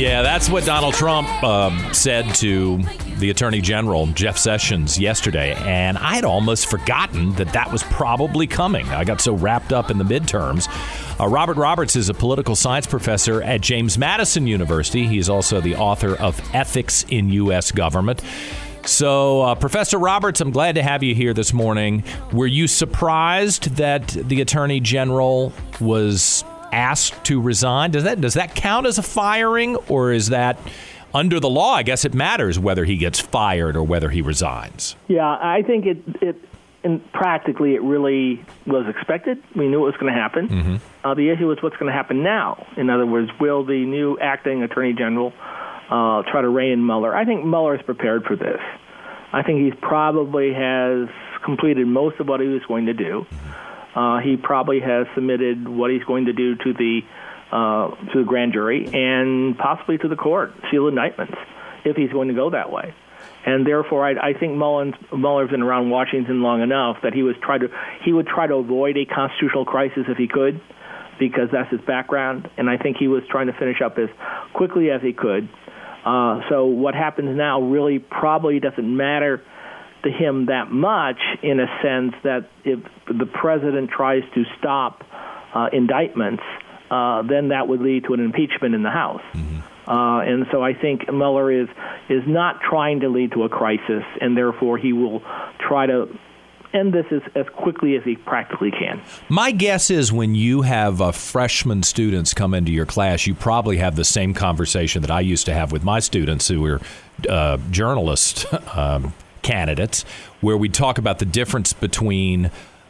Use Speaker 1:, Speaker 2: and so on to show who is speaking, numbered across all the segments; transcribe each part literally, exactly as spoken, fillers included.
Speaker 1: Yeah, that's what Donald Trump uh, said to the Attorney General, Jeff Sessions, yesterday. And I had almost forgotten that that was probably coming. I got so wrapped up in the midterms. Uh, Robert Roberts is a political science professor at James Madison University. He's also the author of Ethics in U S Government. So, uh, Professor Roberts, I'm glad to have you here this morning. Were you surprised that the Attorney General was asked to resign? Does that does that count as a firing, or is that under the law? I guess it matters whether he gets fired or whether he resigns.
Speaker 2: Yeah, I think it, it and practically it really was expected. We knew it was going to happen. Mm-hmm. Uh, the issue is what's going to happen now. In other words, will the new acting Attorney General uh, try to rein in Mueller? I think Mueller is prepared for this. I think he probably has completed most of what he was going to do. Uh, he probably has submitted what he's going to do to the uh, to the grand jury and possibly to the court, seal indictments, if he's going to go that way. And therefore, I, I think Mueller's, Mueller's been around Washington long enough that he was try to he would try to avoid a constitutional crisis if he could, because that's his background. And I think he was trying to finish up as quickly as he could. Uh, so what happens now really probably doesn't matter to him that much, in a sense that if the president tries to stop uh, indictments, uh, then that would lead to an impeachment in the House. Mm-hmm. Uh, and so I think Mueller is is not trying to lead to a crisis, and therefore he will try to end this as, as quickly as he practically can.
Speaker 1: My guess is when you have uh, freshman students come into your class, you probably have the same conversation that I used to have with my students who were uh, journalists, um, candidates, where we talk about the difference between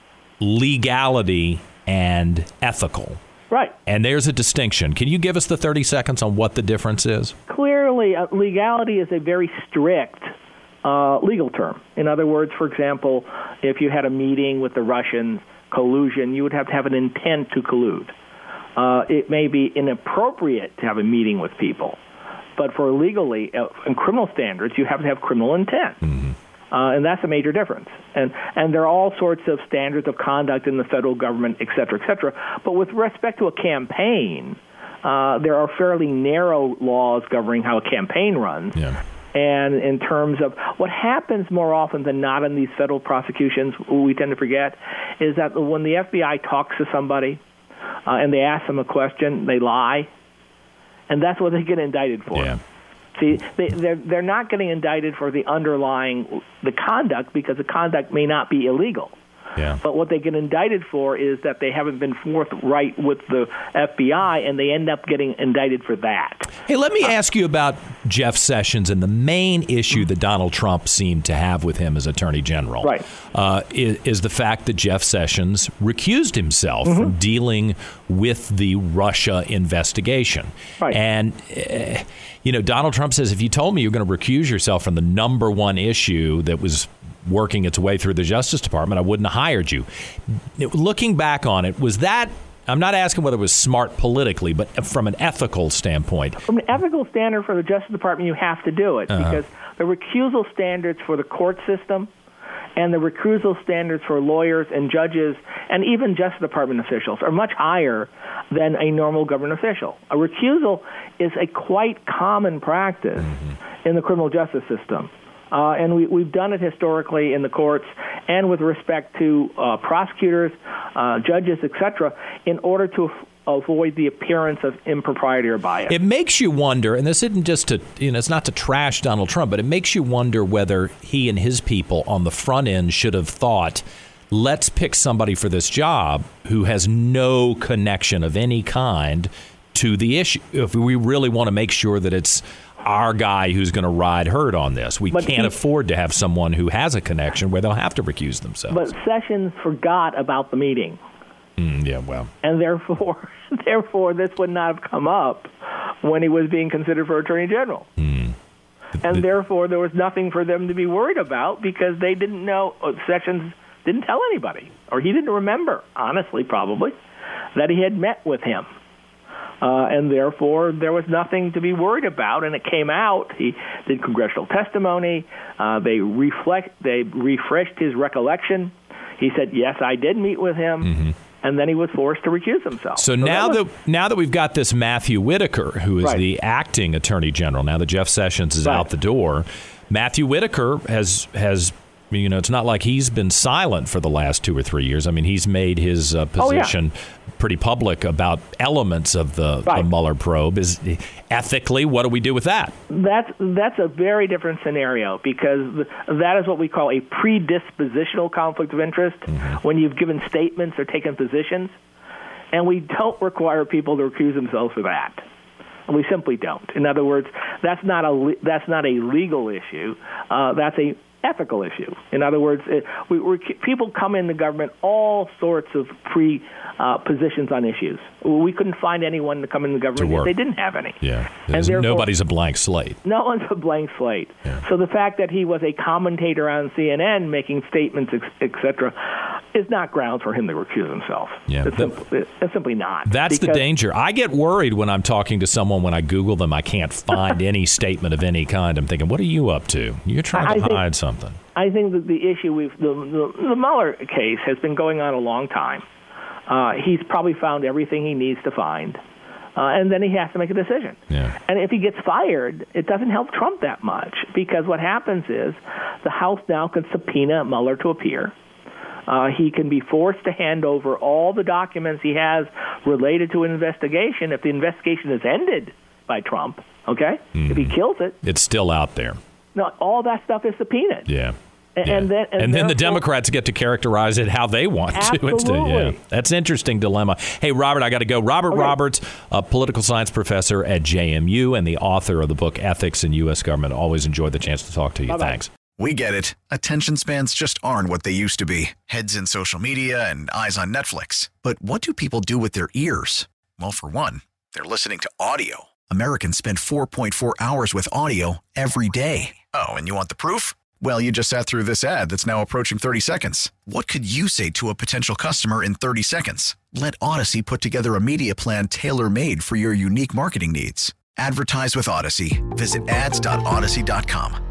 Speaker 1: legality and ethical.
Speaker 2: Right.
Speaker 1: And there's a distinction. Can you give us the thirty seconds on what the difference is?
Speaker 2: Clearly, uh, legality is a very strict uh, legal term. In other words, for example, if you had a meeting with the Russians, collusion, you would have to have an intent to collude. Uh, it may be inappropriate to have a meeting with people, but for legally, uh, in criminal standards, you have to have criminal intent. Mm-hmm. Uh, and that's a major difference. And and there are all sorts of standards of conduct in the federal government, et cetera, et cetera. But with respect to a campaign, uh, there are fairly narrow laws governing how a campaign runs. Yeah. And in terms of what happens more often than not in these federal prosecutions, we tend to forget, is that when the F B I talks to somebody uh, and they ask them a question, they lie. And that's what they get indicted for.
Speaker 1: Yeah.
Speaker 2: See, they, they're, they're not getting indicted for the underlying, the conduct, because the conduct may not be illegal.
Speaker 1: Yeah.
Speaker 2: But what they get indicted for is that they haven't been forthright with the F B I, and they end up getting indicted for that.
Speaker 1: Hey, let me uh, ask you about Jeff Sessions and the main issue that Donald Trump seemed to have with him as Attorney General.
Speaker 2: Right.
Speaker 1: Uh, is, is the fact that Jeff Sessions recused himself mm-hmm. from dealing with the Russia investigation.
Speaker 2: Right.
Speaker 1: And, uh, you know, Donald Trump says, if you told me you're going to recuse yourself from the number one issue that was working its way through the Justice Department, I wouldn't have hired you. Looking back on it, was that, I'm not asking whether it was smart politically, but from an ethical standpoint.
Speaker 2: From an ethical standard for the Justice Department, you have to do it, uh-huh. because the recusal standards for the court system and the recusal standards for lawyers and judges and even Justice Department officials are much higher than a normal government official. A recusal is a quite common practice mm-hmm. in the criminal justice system. Uh, and we, we've done it historically in the courts and with respect to uh, prosecutors, uh, judges, et cetera, in order to f- avoid the appearance of impropriety or bias.
Speaker 1: It makes you wonder, and this isn't just to, you know, it's not to trash Donald Trump, but it makes you wonder whether he and his people on the front end should have thought, let's pick somebody for this job who has no connection of any kind to the issue. If we really want to make sure that it's our guy who's going to ride herd on this. We but can't he, afford to have someone who has a connection where they'll have to recuse themselves.
Speaker 2: But Sessions forgot about the meeting.
Speaker 1: Mm, yeah, well.
Speaker 2: And therefore, therefore, this would not have come up when he was being considered for Attorney General. Mm. And the, therefore, there was nothing for them to be worried about because they didn't know, Sessions didn't tell anybody, or he didn't remember, honestly, probably, that he had met with him. Uh, and therefore, there was nothing to be worried about, and it came out. He did congressional testimony. Uh, they reflect. They refreshed his recollection. He said, yes, I did meet with him. Mm-hmm. and then he was forced to recuse himself.
Speaker 1: So, so now that, was, that now that we've got this Matthew Whitaker, who is
Speaker 2: right.
Speaker 1: the acting attorney general, now that Jeff Sessions is right. out the door, Matthew Whitaker has has. You know, it's not like he's been silent for the last two or three years. I mean, he's made his uh, position oh, yeah. pretty public about elements of the, right. the Mueller probe. Is ethically, what do we do with that?
Speaker 2: That's that's a very different scenario, because that is what we call a predispositional conflict of interest, mm-hmm. when you've given statements or taken positions, and we don't require people to recuse themselves for that. We simply don't. In other words, that's not a that's not a legal issue. Uh, that's a ethical issue. In other words, it, we, we're, people come into government all sorts of pre uh, positions on issues. We couldn't find anyone to come into government if they didn't have any.
Speaker 1: Yeah, and nobody's a blank slate.
Speaker 2: No one's a blank slate.
Speaker 1: Yeah.
Speaker 2: So the fact that he was a commentator on C N N making statements, et cetera, is not grounds for him to recuse himself.
Speaker 1: Yeah,
Speaker 2: it's,
Speaker 1: that,
Speaker 2: simply, it's simply not.
Speaker 1: That's the danger. I get worried when I'm talking to someone, when I Google them, I can't find any statement of any kind. I'm thinking, what are you up to? You're trying to I hide think, something.
Speaker 2: I think that the issue with the, the, the Mueller case has been going on a long time. Uh, he's probably found everything he needs to find, uh, and then he has to make a decision.
Speaker 1: Yeah.
Speaker 2: And if he gets fired, it doesn't help Trump that much, because what happens is the House now can subpoena Mueller to appear. Uh, he can be forced to hand over all the documents he has related to an investigation if the investigation is ended by Trump, okay? Mm-hmm. If he kills it.
Speaker 1: It's still out there.
Speaker 2: No, all that stuff is subpoenaed.
Speaker 1: Yeah.
Speaker 2: And,
Speaker 1: yeah.
Speaker 2: and then, and
Speaker 1: and then the Democrats get to characterize it how they want
Speaker 2: absolutely.
Speaker 1: to. Instead. Yeah. That's an interesting dilemma. Hey, Robert, I got to go. Robert okay. Roberts, a political science professor at J M U and the author of the book Ethics in U S Government. Always enjoyed the chance to talk to you.
Speaker 2: Bye-bye.
Speaker 1: Thanks.
Speaker 3: We get it. Attention spans just aren't what they used to be. Heads in social media and eyes on Netflix. But what do people do with their ears? Well, for one, they're listening to audio. Americans spend four point four hours with audio every day. Oh, and you want the proof? Well, you just sat through this ad that's now approaching thirty seconds. What could you say to a potential customer in thirty seconds? Let Odyssey put together a media plan tailor-made for your unique marketing needs. Advertise with Odyssey. Visit ads dot odyssey dot com.